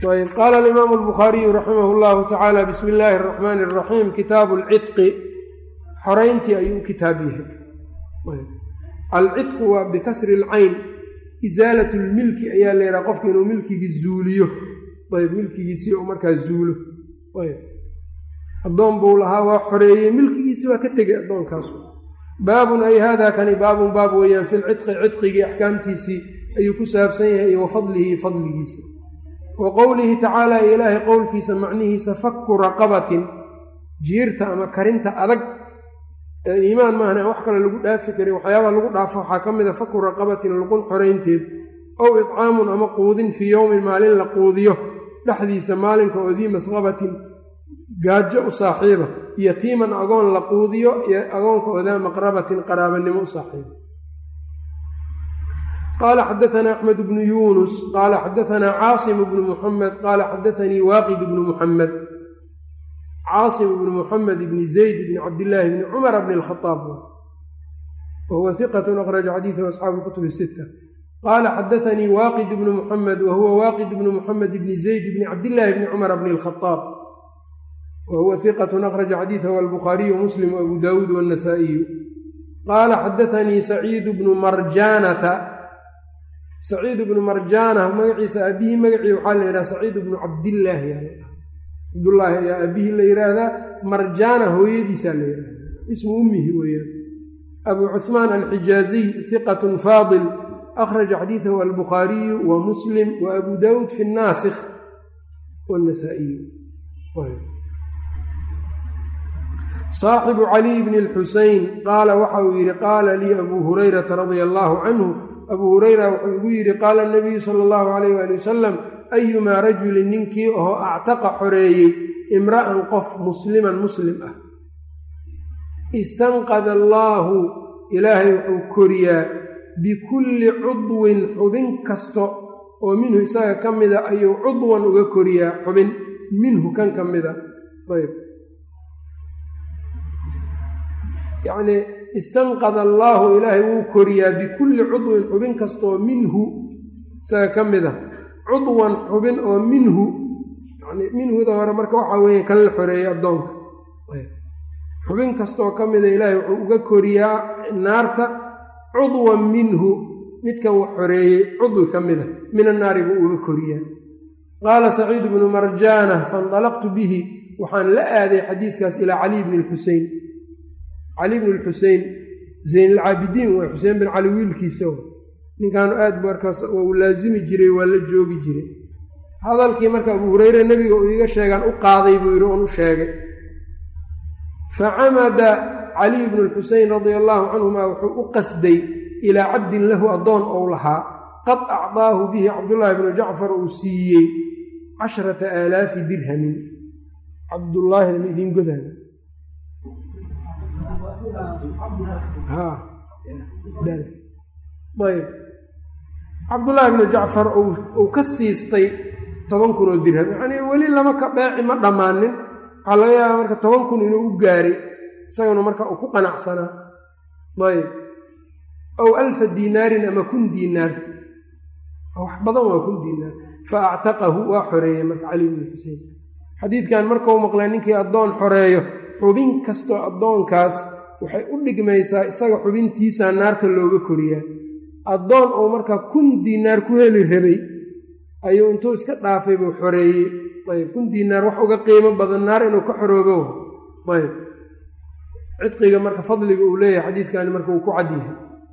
ayb qaala alimaamu albukhaariyu raximah اllahu tacaala bismi illaahi اraxmaani اraxiim kitaabu alcidqi xorayntii ayuu u kitaab yahay. alcidqu waa bikasri اlcayn isaalat lmilki ayaa la yidhaha qofka inuu milkigii zuuliyo ayb milkigiisii uu markaa zuulo ayb addoon buu lahaa waa xoreeyey milkigiisi waa ka tegay addoonkaas. baabun ay hada kani baabun baab weeyaan fi lcidqi cidqigii axkaamtiisii ayuu ku saabsan yahay iyo wa fadlihi fadligiisa wa qowlihi tacaala iyo ilaahay qowlkiisa macnihiisa fakku raqabatin jiirta ama karinta adag iimaan maahan aan wax kale lagu dhaafi karin waxyaabaa lagu dhaafo waxaa ka mid a fakku raqabatin luqun xoraynteed ow idcaamun ama quudin fii yowmin maalin la quudiyo dhexdiisa maalinka oo dii masqabatin gaajo u saaxiiba yatiiman agoon la quudiyo iyo agoonka odaa maqrabatin qaraabanimo u saaxiiba. qaala xadaanaa axmed bnu yuunus qaala xadaanaa caasim bnu muxamed qaala xadaanii waaqid bnu muxamed caasim bnu muxamed bni zayd bni cabdillaahi bni cumar bni alkhaaab wahuwa hiqatun akhraja xadiidahu asxaabu lkutub sita. qaala xadaanii waaqid bnu muxamed wahuwa waaqid bnu muxamed bni zayd bni cabdillaahi bni cumar bni alkhaaab wahuwa hiqatun akhraja xadiidahu albukhaariyu muslim waabu daawuud waannasaa'iyu. qaala xadaanii saciid bnu marjaanata saciid bnu marjaana magaciisa aabihii magacii waxaa la yidhaha saciid bnu cabdillaahi cabdullaahi ayaa aabihii la yidhaahdaa marjaana hooyadiisaa la yidhahdaa ismu ummihi weeyaan. abuu cuhmaan alxijaaziy hiqatun faadil akhraja xadiidahu albukhaariyu wa muslim wa abu daawuud fi nnaasikh waannasaa'iyu. saaxibu caliy bni lxusein qaala waxa uu yidhi qaala lii abuu hurayrata radia allaahu canhu abuu hurayra wuxuu igu yidhi qaala nabiyu sala allahu calayh waali wasalam ayumaa rajulin ninkii oo actaqa xoreeyey imra'an qof musliman muslim ah istanqada allaahu ilaahay wuxuu koriyaa bikulli cudwin xubin kasta oo minhu isaga ka mida ayuu cudwan uga koriyaa xubin minhu kan ka mida ayb yacnii istanqada allaahu ilaahay wuu koriyaa bikulli cudwin xubin kastaoo minhu isaga ka mid a cudwan xubin oo minhu yani minhuda hore marka waxaa weeye kan la xoreeyey addoonka xubin kastaoo ka mida ilaahay wuxuu uga koriyaa naarta cudwan minhu midkan wax xoreeyey cudwi ka mida min annaari buu uga koriyaa. qaala saciid bnu marjaana faindalaqtu bihi waxaan la aaday xadiidkaas ilaa caliy bni lxusein cali bn lxusein zayn alcaabidiin waa xuseen bin cali wiilkiisa ninkaanu aad markaas waa u laasimi jiray waa la joogi jiray. hadalkii marka abuu hureyre nebiga uu iiga sheegaan u qaaday buu yidhi oon u sheegay. facamada caliy bnu lxusein radia allaahu canhuma wuxuu u qasday ilaa cabdin lahu addoon ou lahaa qad acdaahu bihi cabdullaahi bnu jacfar uu siiyey 10,000 dirhamin. cabdullaahi lama idiin godaan ayb cabdullaahi bnu jacfar uu ka siistay 10,000 dirham yacnii weli lama ka beeci ma dhammaanin waxaa laga yaabaa marka 10,000 inuu u gaaray isagana marka uu ku qanacsanaa ayb aw 1,000 diinaarin ama 1,000 diinaar wax badan waa 1,000 diinaar fa actaqahu waa xoreeyey marka cali bnu xusein. xadiidkan markau maqlay ninkii addoon xoreeyo xubin kastoo addoonkaas waxay u dhigmaysaa isaga xubintiisaa naarta looga koriyaa. addoon uu markaa 1,000 diinaar ku heli rabay ayuu intuu iska dhaafay buu xoreeyey ayb 1,000 diinaar wax uga qiimo badan naar inuu ka xoroobo ayb cidqiga marka fadliga uu leeyahay xadiidkani marka uu ku cadyahay.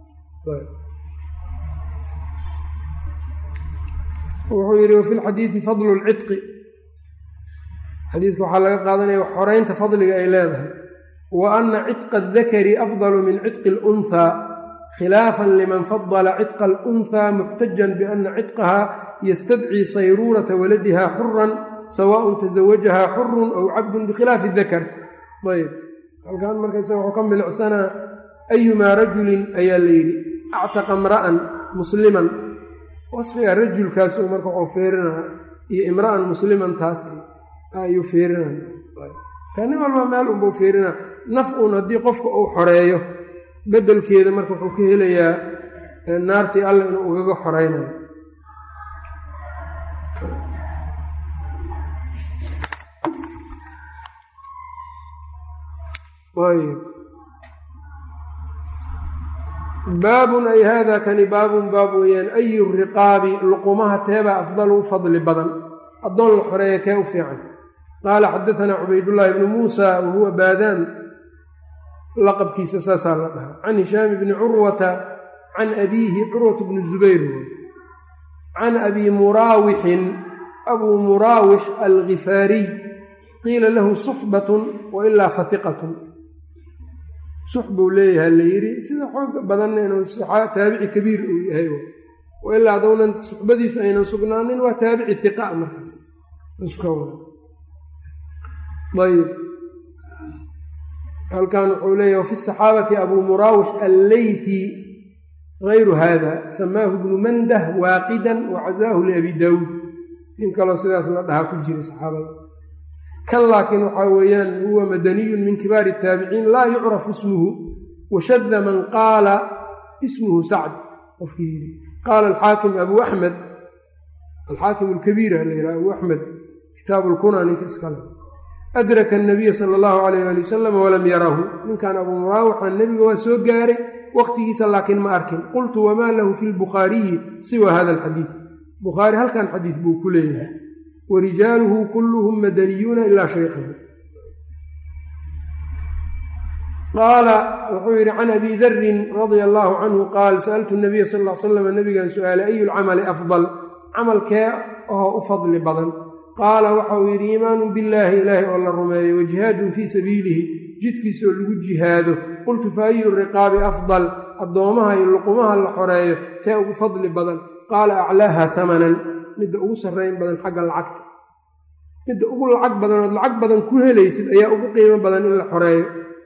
wuxuu yidhi wafi lxadiidi fadlu lcidqi xadiidka waxaa laga qaadanaya xoreynta fadliga ay leedahay wa ana cidqa adakari afdalu min cidqi alunhaa khilaafan liman fadala cidqa alunhaa muxtajan biana cidqaha yastadcii sayruurata waladiha xuran sawaaءun tasawajaha xurun aw cabdun bikhilaafi dakar. ayb halkan marka isaga wuxuu ka milicsanaa ayumaa rajulin ayaa la yidhi actaqa imra'an musliman wasfiga rajulkaas marka wuxuu fiirinaa iyo imra'an musliman taas ayuu fiirinaa nin walba meel unbuu fiirinaa naf uun haddii qofka uu xoreeyo beddelkeeda marka wuxuu ka helayaa naartii alla inuu ugaga xoreynayo. baabun ay hada kani baabun baab weeyaan ayu riqaabi luqumaha teebaa afdalu u fadli badan addoon la xoreeya kee u fiican qaala xadaanaa cubaydullaahi bnu muusa wahuwa baadaan laqabkiisa saasaa la dhahaa can hishaam bni curwata can abiihi curwata bni zubayr can abi muraawixin abuu muraawix algifaariy qiila lahu suxbatun wailaa fatiqatun sux buu leeyaha la yidhi sida xooga badanna inuu taabici kabiir uu yahay wailaa hadownan suxbadiisu aynan sugnaanin waa taabici hiqa markaas iska wada ayb halkan wuxuu leeyahy wafi saxaabati abuu muraawix alleythi gayru hada samaahu bnu mandah waaqidan wacazaahu liabi daawuud nin kaloo sidaas la dhahaa ku jira saxaabada kan laakiin waxaa weeyaan huwa madaniyun min kibaari الtaabiciin laa yucrafu ismuhu washada man qaala ismuhu sacd qofkii yidhi qaala alxaakim abu axmed alxaakim alkabiira la yidhaha abu axmed kitaabu lkuna ninka iskale adraka الnabiya sala اllahu alayh ali wasalam walam yarahu ninkan abuu muraawixa nebiga waa soo gaaray waqtigiisa laakiin ma arkin qultu wamaa lahu fi lbukhaariyi siwa hada alxadiid bukhaari halkan xadiid buu ku leeyahay warijaaluhu kulluhum madaniyuuna ilaa shaykhahu qaala wuxuu yidhi can abi darin radia allaahu canhu qaal sa'altu nabiya sal l slam nabigan su-aalay ayu lcamali afdal camalkee oo u fadli badan qaala waxauu yidhi iimaanu billaahi ilaahay oo la rumeeyo wajihaadun fii sabiilihi jidkiisa oo lagu jihaado qultu fa ayu riqaabi afdal addoomaha iyo luqumaha la xoreeyo tee ugu fadli badan qaala aclaaha hamanan midda ugu sarrayn badan xagga lacagta midda ugu lacag badan ood lacag badan ku helaysid ayaa ugu qiimo badan in la xoreeyo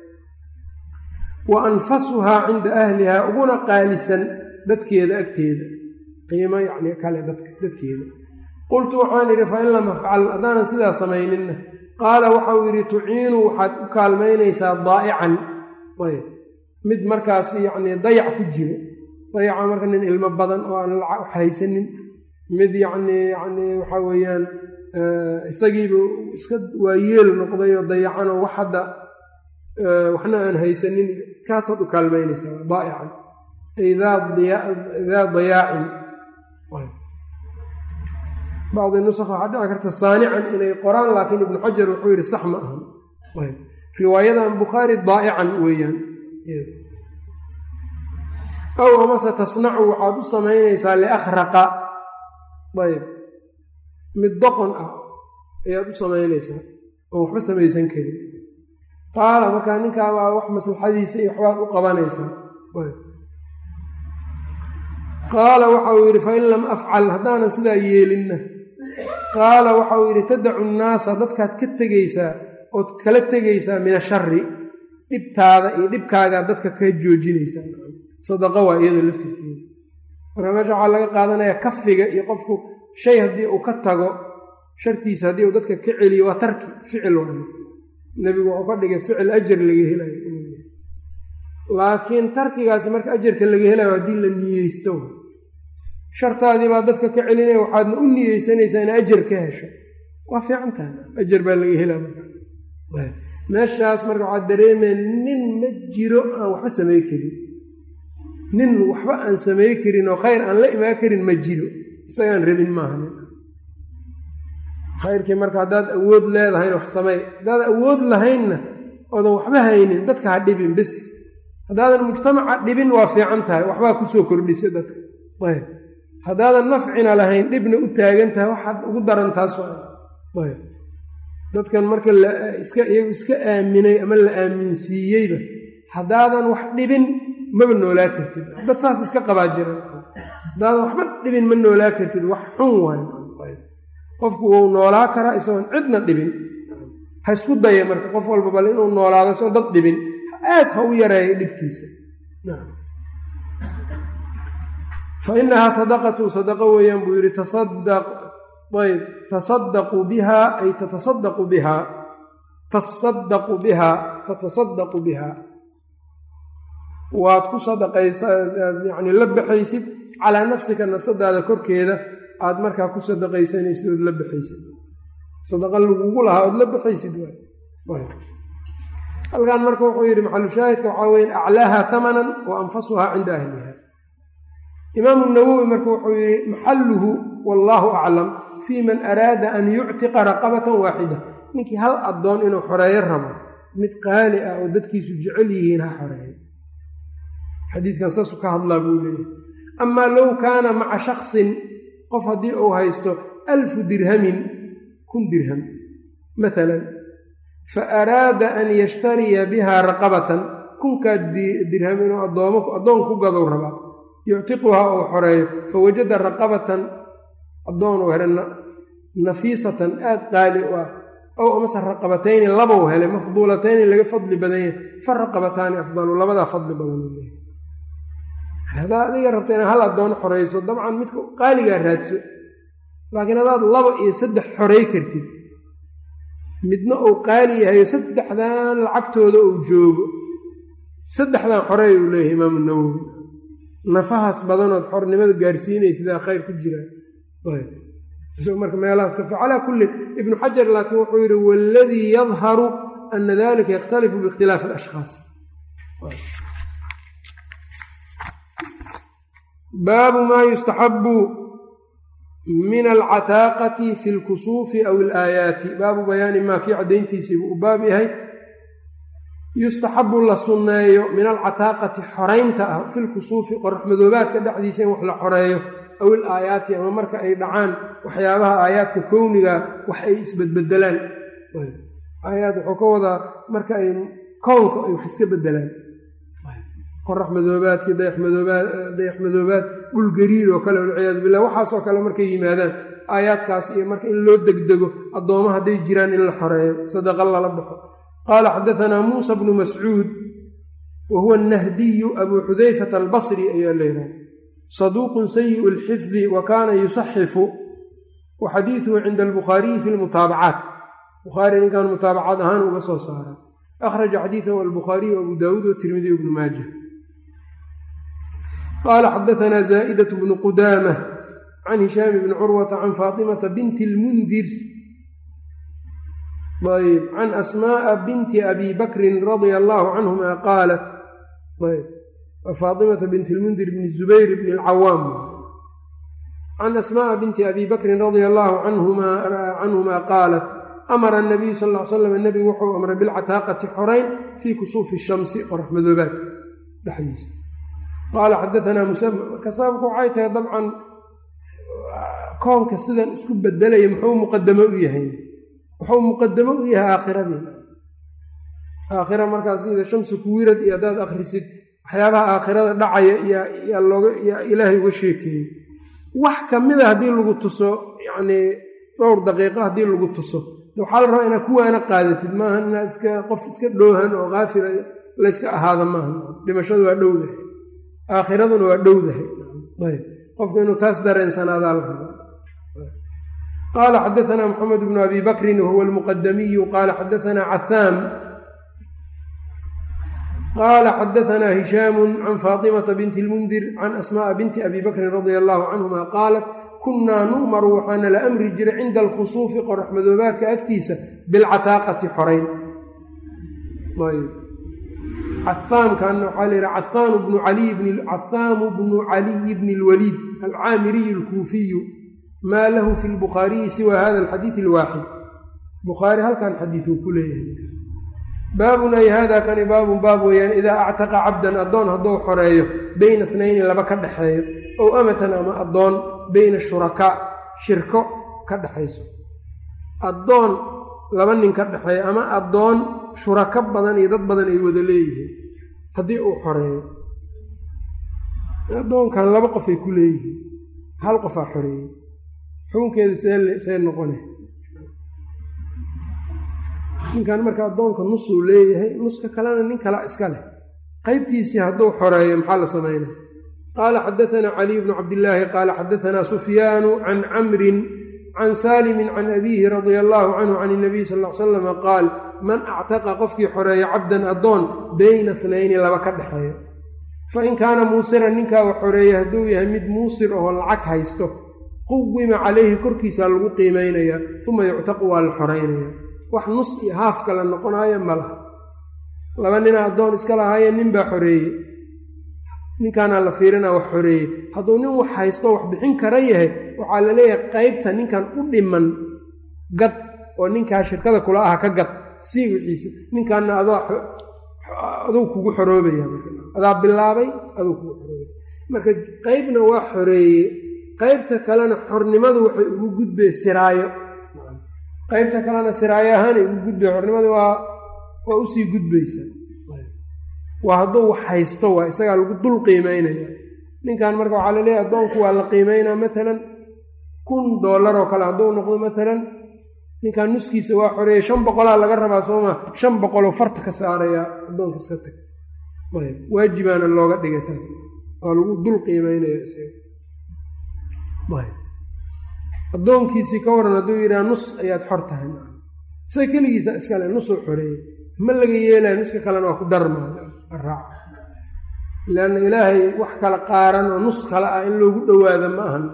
wa anfasuhaa cinda ahlihaa uguna qaalisan dadkeeda agteeda qiimo yacni kale dadkeeda qultu waxaan idhi fa in lam afcal haddaanan sidaa samayninna qaala waxau yidhi tuciinu waxaad u kaalmaynaysaa daa'ican mid markaas yacnii dayac ku jiro dayaca marka nin ilmo badan oo aan wax haysanin mid yacnii waxaa weeyaan isagiiba iska waayeel noqdayoo dayacanoo wax hadda waxna aan haysanin kaasaad u kaalmaynaysaa daa'ican ay daa dayaacin bacdi nusakh waxaa dhici karta saanican inay qoraan laakiin ibnu xajar wuxuu yidhi sax ma ahan riwaayadan bukhaari daa'ican weeyaan aw amase tasnacu waxaad u samaynaysaa liakhraqa ayb mid doqon ah ayaad u samaynaysaa oo waxba samaysan karin qaala markaa ninkaa baa wax maslaxadiisa iyo waxbaad u qabanaysaa qaala waxauu yidhi fain lam afcal haddaanan sidaa yeelinna qaala waxauu yidhi tadacu nnaasa dadkaad ka tegaysaa ood kala tegaysaa min ashari dhibtaada iyo dhibkaagaa dadka ka joojinaysaa sadaqa waa iyadoo laftirkeeda marka meesha waxaa laga qaadanayaa kafiga iyo qofku shay haddii uu ka tago shartiisa haddii uu dadka ka celiyo waa tarki ficil waa nebigu wuxuu ka dhigay ficil ajar laga helayo laakiin tarkigaasi marka ajarka laga helayo haddii la niyeysto shartaadii baa dadka ka celinaya waxaadna u niyeysanaysaa in ajar ka hesho waa fiican tahay ajar baa laga helaa meeshaas marka waxaad dareemaya nin ma jiro aan waxba samey karin nin waxba aan samey karin oo khayr aan la imaan karin ma jiro isagaan rabin maaha nin khayrkii marka haddaad awood leedahayna wax samey haddaad awood lahaynna oodan waxba haynin dadka ha dhibin bis haddaadan mujtamaca dhibin waa fiican tahay waxbaa kusoo kordhisa dadka ayb haddaadan nafcina lahayn dhibna u taagan tahay waxaad ugu daran taas ayb dadkan marka iyagu iska aaminay ama la aaminsiiyeyba haddaadan wax dhibin maba noolaa kartid dad saas iska qabaa jiran haddaadan waxba dhibin ma noolaa kartid wax xun waayo qofku wuu noolaa karaa isagoon cidna dhibin ha isku daya marka qof walba bal inuu noolaado isagoon dad dhibin aad ha u yareeya dhibkiisa fa inahaa sadaqatu sadaqa weeyaan buu yidhi tasadaqu bihaa ay tatasadaqu bihaa tatasadaqu bihaa waad ku sadaqaysaa yani la baxaysid calaa nafsika nafsadaada korkeeda aad markaa ku sadaqaysanaysid ood la baxaysid sadaqa lagugu lahaa ood la baxaysid halkan marka wuxuu yidhi maxalu shaahidka waxaa weya aclaaha hamanan wa anfasuhaa cinda ahliha. imaamu nawowi marka wuxuu yihi maxaluhu wallaahu aclam fii man araada an yuctiqa raqabatan waaxida, ninkii hal addoon inuu xoreeyo rabo mid qaali ah oo dadkiisu jecel yihiin ha xoreeyo. xadiidkan saasuu ka hadlaa buu leeyahay. amaa low kaana maca shaksin, qof haddii uu haysto 1000 dirhamin 1000 dirham maalan, fa araada an yashtariya biha raqabatan, 1000 dirham inuu addoon ku gadow rabaa, yuctiquhaa uu xoreeyo, fawajada raqabatan addoon uu helay nafiisatan aad qaali u ah, ow amase raqabatayni labou helay mafduulatayni laga fadli badan yahay, fa raqabataani afdalu, labadaa fadli badan u leeyahay. haddaad adiga rabta inaad hal addoon xorayso dabcan midka qaaligaa raadso, laakiin haddaad 2 iyo 3 xorey kartid, midna uu qaali yahayo 3dan lacagtooda uu joogo, 3dan xoreey uu leeyahay imaamu nawowi. nafahaas badanood xornimada gaarsiinaysidaa khayr ku jiraa. isagoo marka meelahaas ka calaa kulli ibnu xajar laakiin wuxuu yidhi waaladii yadharu ana dalika yakhtalifu biikhtilaafi alashkhaas. baabu maa yustaxabu min alcataaqati fi lkusuufi aw ilaayaati, baabu bayaani maa kii caddayntiisii buu u baab yahay yustaxabu la sunneeyo min alcataaqati xoraynta ah fi lkusuufi qoraxmadoobaadka dhexdiisa in wax la xoreeyo, aw ilaayaati ama marka ay dhacaan waxyaabaha aayaadka kowniga wax ay isbedbedelaan. aayaad wuxuu ka wadaa marka ay kownka ay wax iska bedelaan, qorax madoobaadkii dayax madoobaad dhul gariir oo kale walciyaadu billah, waxaasoo kale markay yimaadaan aayaadkaas iyo marka in loo degdego addooma hadday jiraan in la xoreeyo, sadaqa lala baxo. qaala xadaanaa muusa bnu mascuud wa huwa annahdiyu abuu xudayfata albasri ayaa leeyahay, saduuqun sayi'u lxifdi wa kaana yusaxifu, wa xadiiduhu cinda albukhaariyi fi lmutaabacaat, bukhaari ninkan mutaabacaad ahaan uga soo saara. akhraja xadiidahu albukhaariyu abu daawuud watirmidiy ibnu maaja. qaala xadaanaa zaa'idatu bnu qudaamah can hishaami bni curwata can faatimata binti lmundir ayb can asmaaa binti abi bakrin radia allaahu canhuma qaalat faatimata binti lmundir bni zubayr bni alcawaam can asmaaa binti abi bakrin radia allaahu canhuma qaalat amara nabiyu sal l slam nebigu wuxuu amray bilcataaqati xorayn fii kusuufi shamsi qorax madoobaadka dhexdiisa. qaala xadaanaa musama, marka sababku waxay tahay dabcan koonka sidan isku bedelaya muxuu muqadamo u yahay, wuxuu muqadamo u yahay aakhiradii. aakhira markaas sida shamsu kuwirad iyo haddaad akhrisid waxyaabaha aakhirada dhacaya yaa ilaahay uga sheekeeyey. wax ka mida haddii lagu tuso yacnii dhowr daqiiqo haddii lagu tuso waxaa la rabaa inaad kuwaana qaadatid, maaha inaad qof iska dhoohan oo kaafira layska ahaada maaha. dhimashadu waa dhowdahay, aakhiraduna waa dhowdahay. ayb qofku inuu taas dareensanaadaa la raba. qaala xadaanaa maxamed bnu abi bakrin wahuwa almuqadamiyu qaala xadaanaa cahaam qaala xadaanaa hishaamu can faatimata binti lmundir can asmaaa binti abi bakrin radia allaahu canhuma qaalat kunnaa nu'maru waxaana la amri jiray cinda alkhusuufi qorax madoobaadka agtiisa bilcataaqati xorayn. cahaamkaana waxaa la yidhaha cahaamu bnu caliyi bni lwaliid alcaamiriyu alkuufiyu maa lahu fi lbukhaariyi siwa hada alxadiidi alwaaxid, bukhaari halkan xadiiduu ku leeyahay. baabun ay hada kani baabun baab weeyaan idaa actaqa cabdan addoon hadduu xoreeyo beyna itnayni laba ka dhexeeyo, ow amatan ama addoon beyna shurakaa shirko ka dhexayso, addoon laba nin ka dhexeeya ama addoon shurako badan iyo dad badan ay wada leeyihiin haddii uu xoreeyo. addoonkan 2 qof ay ku leeyihiin, hal qofaa xoreeyey, xukunkeedu see noqone? ninkan marka addoonka nusuu leeyahay, nuska kalena nin kala iska leh, qaybtiisii hadduu xoreeyo maxaa la samaynaya? qaala xadaanaa caliy bnu cabdillaahi qaala xadaanaa sufyaanu can camrin can saalimin can abiihi radia allaahu canhu can inabiy sal l salam qaal man actaqa qofkii xoreeya cabdan addoon beyna 2 laba ka dhexeeyo, fa in kaana muusiran ninkaa u xoreeya hadduu yahay mid muusir oo lacag haysto, quwima calayhi korkiisaa lagu qiimaynayaa, uma yuctaqu waa la xoraynaya. wax nus iyo haaf kala noqonaayo ma laha. laba nina addoon iska lahaayeen nin baa xoreeyey ninkaanaa la fiirinaa wax xoreeyey hadduu nin wax haysto wax bixin kara yahay waxaa la leeyahay qaybta ninkan u dhiman gad oo ninkaa shirkada kula aha ka gad sii wixiisa ninkaanna aduu kugu xoroobaya adaa bilaabay aduu kugu xoroobaya marka qaybna waa xoreeye qaybta kalena xornimadu waxay ugu gudbee siraayo qaybta kalena siraayo ahaanay ugu gudbee xornimadu waa usii gudbaysaa waa hadduu wax haysto waa isagaa lagu dul qiimeynaya ninkan marka waxaa la leeyahay addoonku waa la qiimeynaa maalan $1,000 oo kale hadduu noqdo maalan ninkan nuskiisa waa xoreeyey 500 laga rabaa sooma 500 farta ka saarayaa addoonka iska tag waajibaana looga dhigay saas waa lagu dul qiimeynaya isaga addoonkiisii ka waran hadduu yidhaha nus ayaad xor tahay isaga keligiisa iskale nusuu xoreeyey ma laga yeelaya nuska kalena waa ku darmaayo araac leanna ilaahay wax kala qaaran oo nus kale ah in loogu dhowaado ma ahan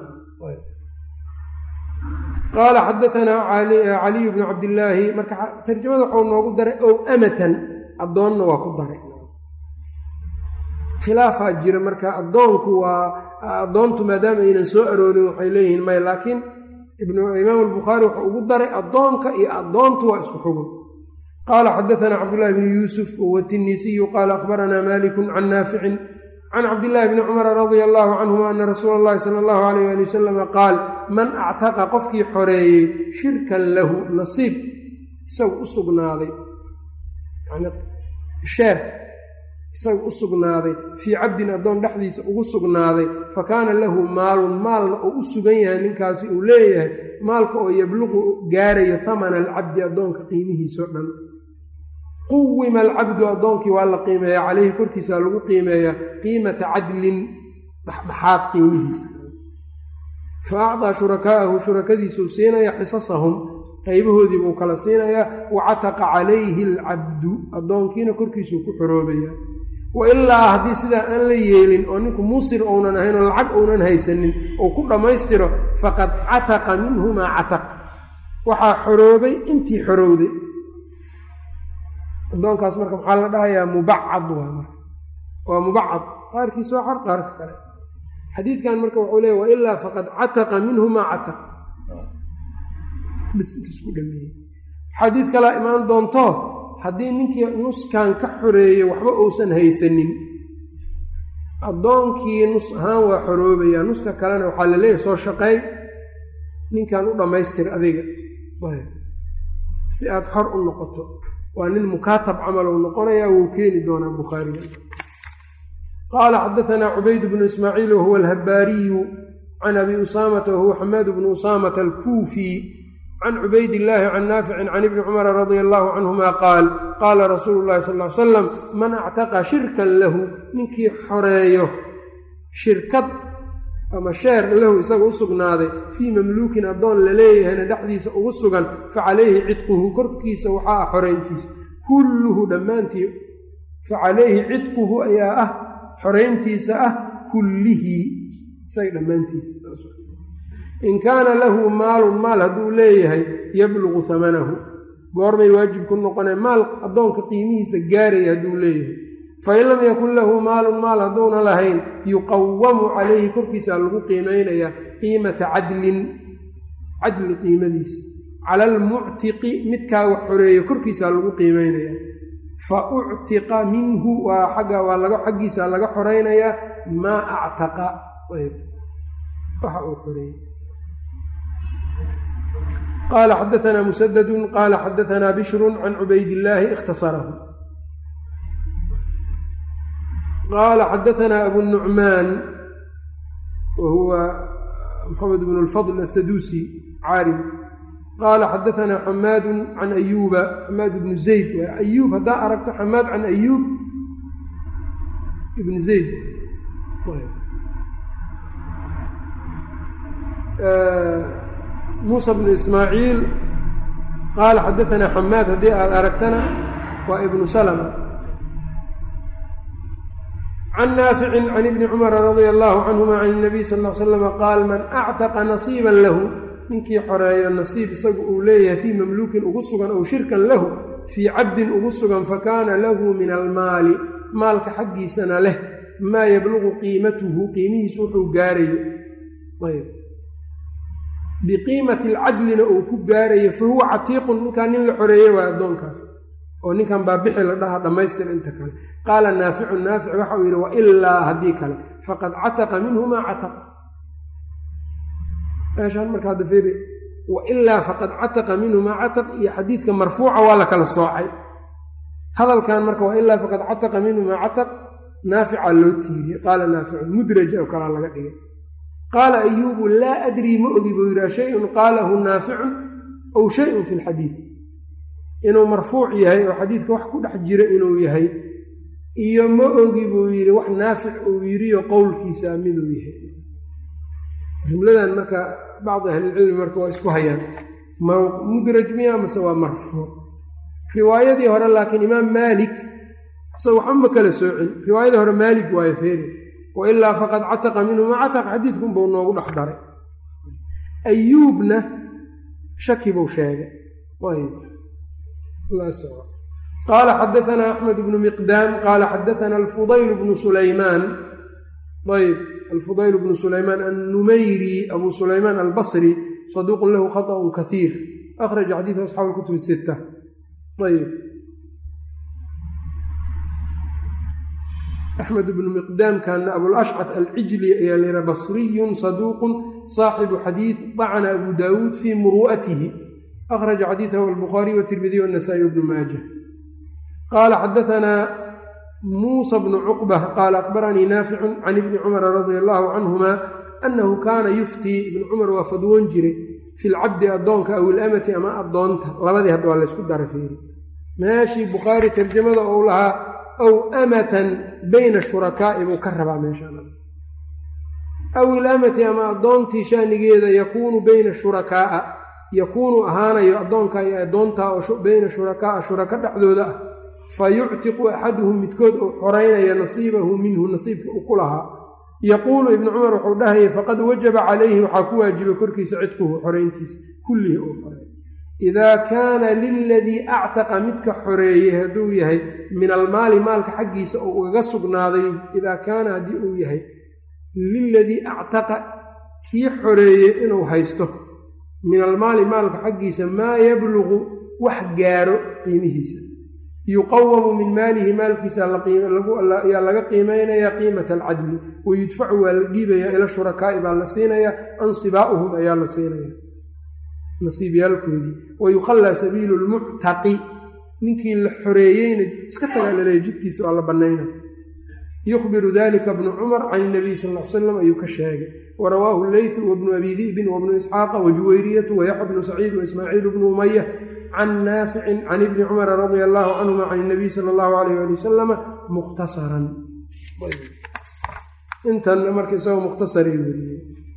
qaala xadaanaa caliy bnu cabdillaahi marka tarjamada waxuu noogu daray ow amatan addoonna waa ku daray khilaafaa jira marka addoonku waa addoontu maadaama aynan soo aroorin waxay leeyihiin may laakiin imaam albukhaari wuxuu ugu daray addoonka iyo addoontu waa isku xugun qaala xadaanaa cabdullahi bni yuusuf wahuwa tinisiyu qaala akhbaranaa maaliku can naaficin can cabdillaahi bni cumara radia allaahu canhuma ana rasuula allahi sala allahu alayh ali wasalama qaal man actaqa qofkii xoreeyey shirkan lahu nasiib isagu u sugnaaday yani sheer isaga u sugnaaday fii cabdin addoon dhexdiisa ugu sugnaaday fa kaana lahu maalun maalna oo u sugan yahay ninkaasi uu leeyahay maalka oo yabluqu gaarayo hamana alcabdi addoonka qiimihiisao dhan quwima alcabdu addoonkii waa la qiimeeyaa calayhi korkiisa lagu qiimeeyaa qiimata cadlin dhexdhexaad qiimihiisa fa acdaa shurakaa'ahu shurakadiisuu siinaya xisasahum qaybahoodii buu kala siinayaa wa cataqa calayhi alcabdu addoonkiina korkiisuu ku xoroobayaa wa ilaa haddii sidaa aan la yeelin oo ninku muusir ounan ahayn oo lacag ounan haysanin oo ku dhammaystiro faqad cataqa minhu maa cataq waxaa xoroobay intii xorowday addoonkaas marka maxaa la dhahayaa mubacad waa marka waa mubacad qaarkiis waa xor qaarka kale xadiidkan marka wuxuu leeya wa ilaa faqad cataqa minhu maa cataq bis intiisku dhameeyey xadiid kalaa imaan doonto haddii ninkii nuskan ka xoreeyey waxba uusan haysanin addoonkii nus ahaan waa xoroobayaa nuska kalena waxaa la leeyahay soo shaqeey ninkan u dhammaystir adiga si aada xor u noqoto waa nin mukaatab camal uu noqonayaa wuu keeni doonaa bukhaariga qaala xadaanaa cubayd bnu ismaaciil wahuwa alhabbaariyu can abi usaamata wahuwa xamaad bnu usaamata alkuufi can cubayd illaahi can naaficin can ibni cumara radia allaahu canhuma qaal qaala rasuulu llahi sal ly salam man actaqa shirkan lahu ninkii xoreeyo shirkad ama sheer lahu isaga u sugnaaday fii mamluukin addoon la leeyahayna dhexdiisa ugu sugan fa calayhi cidquhu korkiisa waxaa ah xorayntiisa kulluhu dhammaantii fa calayhi cidquhu ayaa ah xorayntiisa ah kullihi isaga dhammaantiisa in kaana lahu maalun maal hadduu leeyahay yabluqu hamanahu goorbay waajib ku noqonee maal addoonka qiimihiisa gaaraya hadduu leeyahay fain lam yakun lahu maalun maal hadduuna lahayn yuqawamu calayhi korkiisa lagu qiimaynayaa qiimata cadlin cadli qiimadiisa cala almuctiqi midkaa wax xoreeyo korkiisa lagu qiimaynayaa fa uctiqa minhu xaggiisa laga xoraynayaa maa actaqa waxa uu xoreeyey qaala xadaanaa musadadu qaala xadaanaa bishru can cubaydillaahi ikhtasarahu qaala xadaanaa abu nucmaan wa huwa maxamed bn lfadl asaduusi caarim qaala xadaanaa xamaadu can ayuuba xamaad bnu zayd ayuub haddaa aragto xamaad can ayuub ibn zayd muusa bnu ismaaciil qaala xadaanaa xamaad haddii aad aragtana waa ibnu salma can naaficin can ibni cumara radia allaahu canhuma can inabiy sal l slama qaal man actaqa nasiiban lahu ninkii xoreeyo nasiib isagu uu leeyahay fii mamluukin ugu sugan ow shirkan lahu fii cabdin ugu sugan fakaana lahu min almaali maalka xaggiisana leh maa yabluqu qiimatuhu qiimihiisu wuxuu gaarayo biqiimati alcadlina uu ku gaarayo fa huwa catiiqun ninkan nin la xoreeyey waa addoonkaas oo ninkan baabixi la dhaha dhammaystir inta kale qaala naaficu naafic waxa uu yidhi wailaa haddii kale faqad cataqa minhu maa cataq meeshaan marka hadda fiiri wailaa faqad cataqa minhu maa cataq iyo xadiidka marfuuca waa la kala soocay hadalkan marka wailaa faqad cataqa minhu maa cataq naafica loo tiiriyey qaala naaficun mudraja oo kalaa laga dhigay qaala ayuubu laa adrii ma ogi buu yidhi shayun qaalahu naaficun aw shayun fi lxadiid inuu marfuuc yahay oo xadiidka wax ku dhex jira inuu yahay iyo ma ogi buu yidhi wax naafic uu yidhiyo qowlkiisa miduu yahay jumladan marka bacdi ahlilcilmi marka waa isku hayaan mudraj miya mase waa marfuuc riwaayadii hore laakiin imaam maalik isaga waxba ma kala soocin riwaayadii hore maalik waayo feeri wailaa faqad cataqa minhu maa cataq xadiidkunbuu noogu dhex daray ayuubna shaki buu sheegay qaala xadaanaa axmed bnu miqdaam qaala xadaanaa alfudayl bnu sulaymaan alfudayl bnu sulaymaan annumayri abu sulaymaan albasri saduuqun lahu khaطأun kaiir akhraja xadiiثa asxaabu اlkutub الsita axmed bnu miqdaam kaana abulashcad alcijli ayaa lyiha basriyun saduuqun saaxibu xadiid dacna abu daawuud fii muru'atihi akhraja xadiiثahu albukhaariy wtirmidiy wالnasaئي bnu maaja qaala xadaanaa muusa bnu cuqbة qaala akbaranii naaficu can ibni cumara radia allahu canhuma annahu kaana yuftii ibnu cumar waa fadwoon jiray fi lcabdi addoonka aw ilamati ama addoonta labadii hadda waa laysku dara feeri meeshii bukhaari tarjamada ou lahaa aw amatan bayna shurakaa'i buu ka rabaa meeshaan aw ilamati ama addoontii shaanigeeda yakuunu bayna shurakaa'a yakuunu ahaanayo addoonka iyo addoontaa oo bayna shurakaa'a shuraka dhexdooda ah fa yuctiqu axaduhum midkood uu xoraynaya nasiibahu minhu nasiibka uu ku lahaa yaquulu ibnu cumar wuxuu dhahayay faqad wajaba calayhi waxaa ku waajibay korkiisa cidquhu xorayntiisa kullihi uu xoreey idaa kaana liladii actaqa midka xoreeyey hadduu yahay min almaali maalka xaggiisa oo ugaga sugnaaday idaa kaana haddii uu yahay liladii actaqa kii xoreeyey inuu haysto min almaali maalka xaggiisa maa yabluqu wax gaaro qiimihiisa yuqawamu min maalihi maalkiisa ayaa laga qiimeynayaa qiimata alcadli wayudfacu waa la dhiibayaa ila shurakaa'i baa la siinayaa ansibaa'uhum ayaa la siinayaa nasiibyaalkoodii wayukhallaa sabiilu lmuctaqi ninkii la xoreeyeyna iska tagaa laleeya jidkiisa waa la bannayna yukhbiru dalika bnu cumar can inabiy sal ll ly slam ayuu ka sheegay warawaahu leytu wabnu abi di'bin wabnu isxaaqa wajuwayriyatu wayaxya bnu saciid waismaaciil bnu umaya can naaficin can ibni cumara radia allahu canhuma can inabiy sala allahu alayh ali wasalama mukhtasaran intanna marka isagoo mukhtasaray weriyey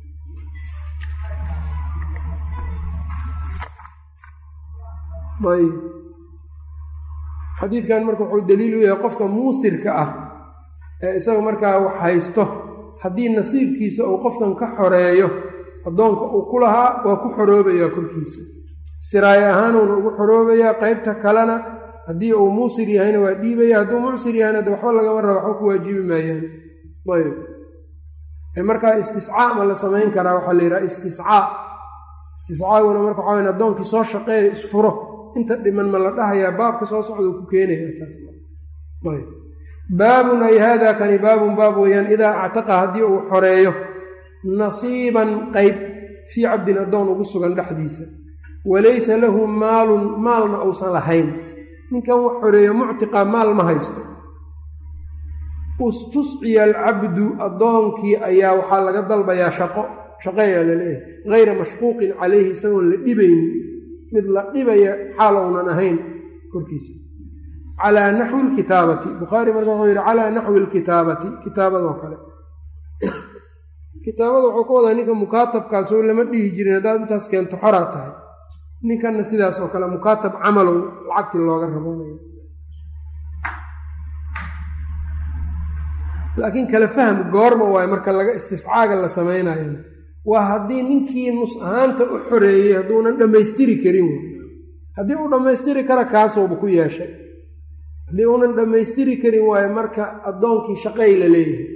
ayb xadiidkan marka wuxuu daliil u yahay qofka muusirka ah ee isaga markaa wax haysto haddii nasiibkiisa uu qofkan ka xoreeyo addoonka uu ku lahaa waa ku xoroobayaa korkiisa siraayo ahaanuuna ugu xoroobayaa qeybta kalena haddii uu muusir yahayna waa dhiibaya hadduu mucsir yahayna de waxba lagama raba waxba ku waajibi maayaan ayb markaa istiscaa ma la samayn karaa waxaa la yidhaha istiscaaguna marka waxaa addoonkii soo shaqeeya isfuro inta dhiman ma la dhahayaa baabka soo socdau ku keenaya taas baabun ay haadaa kani baabun baab weeyaan idaa actaqa haddii uu xoreeyo nasiiban qeyb fii cabdin addoon ugu sugan dhexdiisa walaysa lahu maalun maalna uusan lahayn ninkan wax xoreeyo muctiqa maal ma haysto ustusciya alcabdu addoonkii ayaa waxaa laga dalbayaa shaqeeyaa laleeyahay hayra mashquuqin calayhi isagoon la dhibaynin mid la dhibaya xaal ounan ahayn korkiisa calaa naxwi lkitaabati bukhaari marka wuxuu yidhi calaa naxwi lkitaabati kitaabadoo kale kitaabada wuxuu ka wadaa ninka mukaatabkaasoo lama dhihi jirin haddaad intaas keento xoraa tahay ninkanna sidaas oo kale mukaatab camalow lacagtii looga rabanayo laakiin kala fahm goorma waayo marka laga istiscaaga la samaynayona waa haddii ninkii nus ahaanta u xoreeyey hadduunan dhammaystiri karin haddii uu dhammaystiri kara kaasooba ku yeeshay haddii uunan dhammaystiri karin waayo marka addoonkii shaqay la leeyahay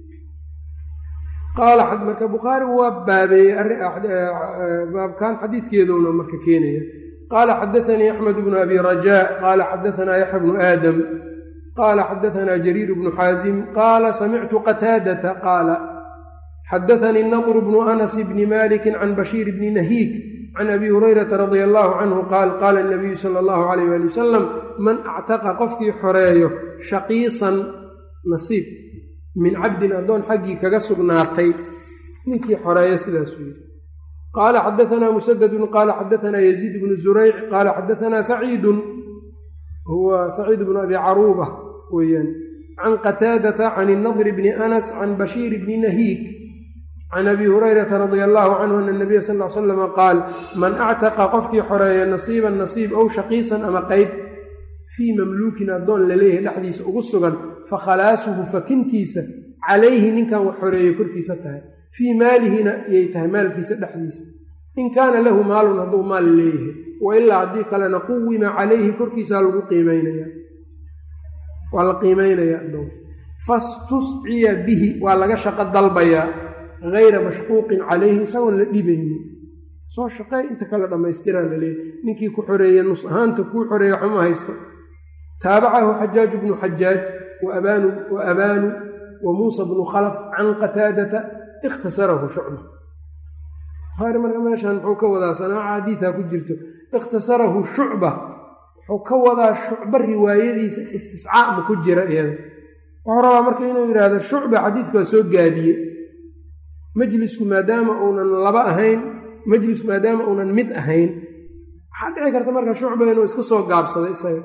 qaala marka bukhaari waa baabeeyey baabkan xadiidkeeduna marka keenaya qaala xadaanii axmed bnu abi rajaa qaala xadaanaa yaxya bnu aadam qaala xadaanaa jariir bnu xaasim qaala samictu qataadata qaala xadaanii nadr bnu anas bni maliki can bashiir bni nahiik can abi hurayrata radia allahu canhu qaal qaala nabiyu sala allahu alayh ali wasalam man actaqa qofkii xoreeyo shaqiisan nasiib min cabdin addoon xaggii kaga sugnaatay ninkii xoreeyo sidaasuu yidhi qaala xadaanaa musadadun qaala xadaanaa yaziid bnu zurayc qaala xadaanaa saciidun huwa saciid bnu abi caruuba weeyaan can qataadata can inadr bni anas can bashiir bni nahiik can abi hurayrata radia allahu canhu ana nabiya sal l slam qaal man actaqa qofkii xoreeya nasiiban nasiib ow shaqiisan ama qeyb fii mamluukin addoon laleeyahay dhexdiisa ugu sugan fa khalaasuhu fakintiisa calayhi ninkan wax xoreeye korkiisa tahay fii maalihina iyay tahay maalkiisa dhexdiisa in kaana lahu maalun hadduu maal leeyahay wa ilaa haddii kalena quwima calayhi korkiisaa lagu qiimaynaya waa la qiimaynaya addoonka fastusciya bihi waa laga shaqo dalbayaa hayra mashquuqin calayhi isagoon la dhibaynin soo shaqey inta kale dhammaystiraa la leeyahy ninkii ku xoreeye nus ahaanta kuu xoreeye waxuma haysto taabacahu xajaaj bnu xajaaj wa abaanu wa muusa bnu khalaf can qataadata ikhtasarahu shucba bukhaari marka meeshaan muxuu ka wadaa sanaaca xadiidaa ku jirto ikhtasarahu shucba wuxuu ka wadaa shucba riwaayadiisa istiscaa ma ku jira iyada wuxuu rabaa marka inuu yidhaahdo shucba xadiidka waa soo gaabiye majlisku maadaama uunan laba ahayn majlisku maadaama uunan mid ahayn waxaa dhici karta marka shucba inuu iska soo gaabsaday isaga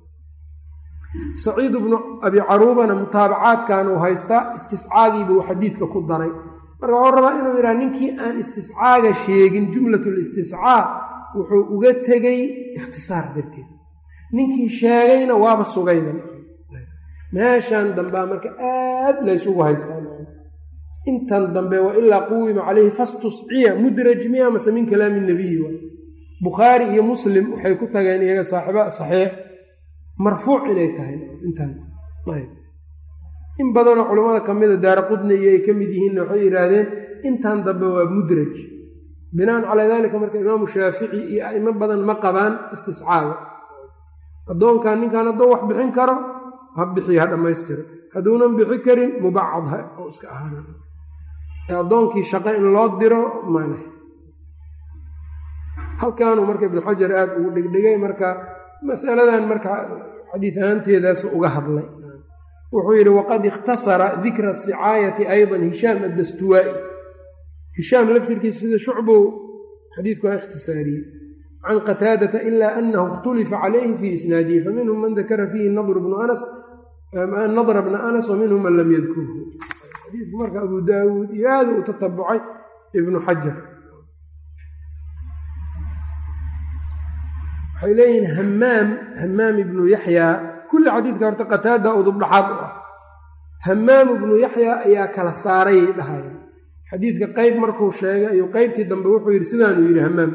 saciid bnu abi caruubana mutaabacaadkan uu haystaa istiscaagiibuu xadiidka ku daray marka wuxuu rabaa inuu yidhaha ninkii aan istiscaaga sheegin jumlatulistiscaa wuxuu uga tegey ikhtisaar darteed ninkii sheegayna waaba sugayna meeshan dambea marka aad laysugu haystaa intan dambe wa ilaa quwima calayhi fastusciya mudraj miya mase min kalaami nabiyi waay bukhaari iyo muslim waxay ku tageen iyaga saaxiiba saxiix marfuuc inay tahay intan in badanoo culammada ka mida daara qudni iyo ay ka mid yihiinna waxay yidhaahdeen intan dambe waa mudraj binaan calaa daalika marka imaamu shaafici iyo a'imo badan ma qabaan istiscaaga addoonkan ninkan hadduu wax bixin karo ha bixiyo ha dhammaystiro hadduunan bixi karin mubacad ha oo iska ahaana addoonkii shaqo in loo diro mana halkaanuu marka ibnu xajar aada ugu dhigdhigay marka masaladan marka xadiid ahaanteedaas uga hadlay wuxuu yidhi waqad ikhtasara dikra asicaayati aydan hishaam addastuwaa'i hishaam laftirkiisa sida shucbow xadiidku waa ikhtisaariyey can qataadata ilaa anahu ikhtulifa calayhi fii isnaadihi faminhum man dakara fiihi nadr bna anas wa minhum man lam yadkurhu xadiidku marka abu daawuud iyo aada u tatabucay ibnu xajar waxay leeyihiin hamaam ibnu yaxyaa kulli xadiidka horta qataada udubdhaxaad u ah hamaam ibnu yaxyaa ayaa kala saarayay dhahayeen xadiidka qeyb markuu sheegay ayuu qeybtii dambe wuxuu yidhi sidaanuu yidhi hamaam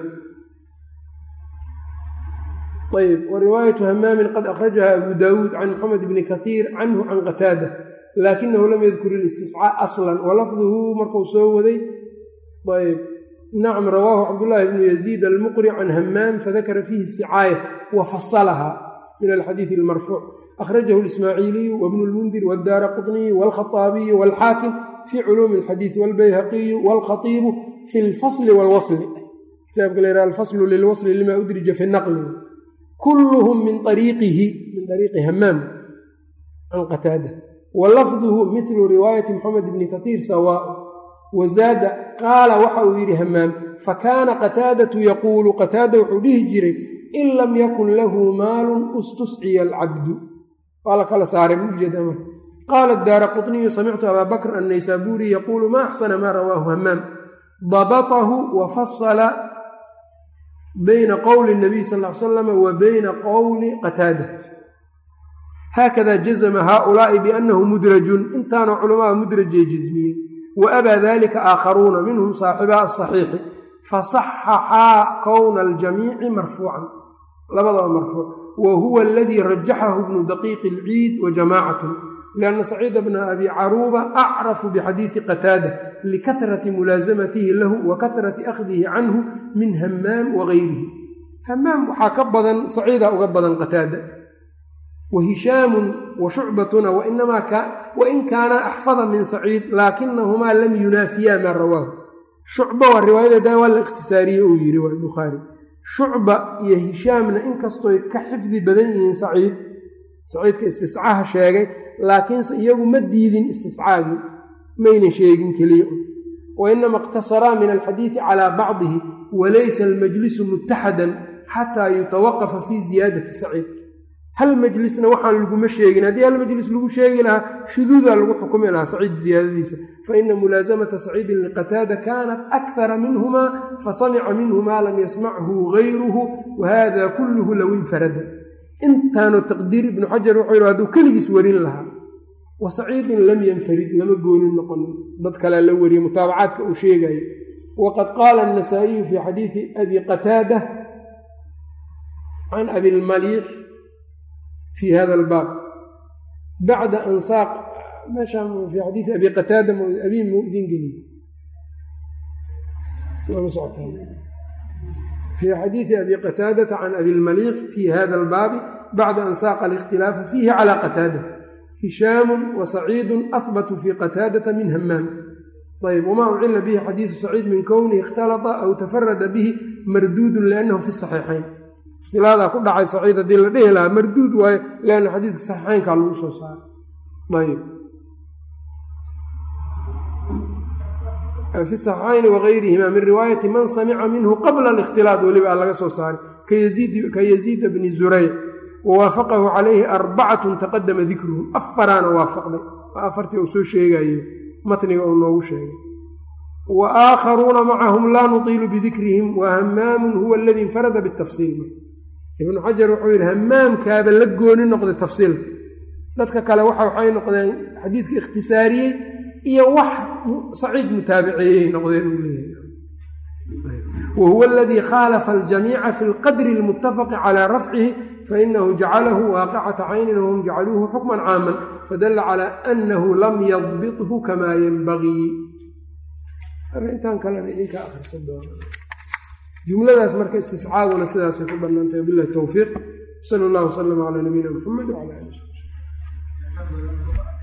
ayb wa riwaayatu hamaamin qad akhrajaha abu daawuud can moxamed bni kaiir canhu can qataada laakinahu lam yadkur ilistiscaa aslan walafduhu markuu soo waday ayb nacam rawaahu cabdullaahi bnu yaziid almuqri can hamaam fadakara fiihi sicaaya wa fasalaha min alxadiidi almarfuuc akhrajahu lismaaciiliyu wabnu lmundir wadaara qطniyu wاlkhaطaabiyu wاlxaakim fii culuumi اlxadiidi wاlbayhaqiyu wاlkhatiibu fi اlfasli wاlwasli kitaabka la yhaha alfaslu lilwasli lima udrija fi naqli kulluhum min ariiqi hamaam can qataada walafduhu midlu riwaayati moxamed bni kaiir sawaa wazaada qaala waxa uu yidhi hamaam fakaana qataadatu yaquulu qataada wuxuu dhihi jiray in lam yakun lahu maalun ustusciya alcabdu waa la kala saaray mujeeda marka qaala daara qطniyu samictu abaa bakr annaysaabuuri yaquulu ma axsana maa rawaahu hamaam dabatahu wa fasala bayna qowli الnabiy sal ly slam wa bayna qowli qataada haakada jazma haaulaa'i biannahu mudrajun intaana culamaha mudrajay jismiyey waabaa dalika aakharuuna minhum saaxibaa asaxiixi fasaxaxaa kowna aljamiici marfuucan labadaba marfuuc wa huwa aladii rajaxahu ibnu daqiiq ilciid wa jamaacatun lianna saciida bna abi caruuba acrafu bixadiidi qataada likahrati mulaasamatihi lahu wa kahrati akhdihi canhu min hamaam wagayrihi hamaam waxaa ka badan saciida uga badan qataada wa hishaamun wa shucbatuna wain kaana axfada min saciid laakinahumaa lam yunaafiyaa maa rawaahu shucba waa riwaayadeeda waa la ikhtisaariyey uu yidhi waa bukhaari shucba iyo hishaamna inkastooy ka xifdi badan yihiin saciidka istiscaha sheegay laakiinse iyagu ma diidin istiscaagii maynan sheegin keliya wainama iqtasaraa min alxadiidi calaa bacdihi walaysa almajlisu mutaxadan xataa yutawaqafa fii ziyaadati saciid hal majlisna waxaan laguma sheegin haddii hal majlis lagu sheegi lahaa shuduudaa lagu xukumi lahaa saciid ziyaadadiisa faina mulaasamata saciidin liqataada kaanat akthara minhumaa fasamica minhu maa lam yasmachu gayruhu wahada kulluhu low infarada intaanu taqdiir ibnu xajar wuxuu yidhi hadduu keligiis warin lahaa wa saciidin lam yanfarid lama goonin noqonin dad kalea la wariyey mutaabacaadka uu sheegayo waqad qaala anasaa'iyu fii xadiidi abi qataada can abi lmaliix في هذا الباب بعد أن ساق في حديث أبي قتادة أبي مؤذن قليل في حديث أبي قتادة عن أبي المليح في هذا الباب بعد أن ساق الاختلاف فيه على قتادة هشام وسعيد أثبت في قتادة من همام طيب وما أعل به حديث سعيد من كونه اختلط أو تفرد به مردود لأنه في الصحيحين ikhtilaadaa ku dhacay saciid haddii la dhihi lahaa marduud waayo leanna xadiidka saxiixeynkaa lagu soo saaray ayb fi saxiixayni wagayrihima min riwaayati man samica minhu qabla alikhtilaad weliba laga soo saaray ka yaziida bni zurayc wawaafaqahu calayhi arbacatun taqadama dikruhum afaraana waafaqday afartii uu soo sheegayo matniga uu noogu sheegay wa aakharuuna macahum laa nutiilu bidikrihim wa hamaamun huwa aladii infarada bitafsiil ibnu xajar wuxuu yidhi hamaamkaaba la gooni noqday tafsiilka dadka kale waxay noqdeen xadiidka ikhtisaariyey iyo wax saciid mutaabiceeyey noqdeen uu leeyahay wa huwa aladii khaalafa aljamiica fi lqadri almuttafaqi calaa rafcihi fainahu jacalahu waaqicata caynin wahum jacaluuhu xukman caaman fadalla calaa annahu lam yadbithu kamaa yanbagii intaan kalena idinkaa akhrisan doona jumladaas marka istiscaaguna sidaasay ku bannaantay billahi towfiiq sala allahu wasalam calaa nabiyina muxamed wcala alihi wasabi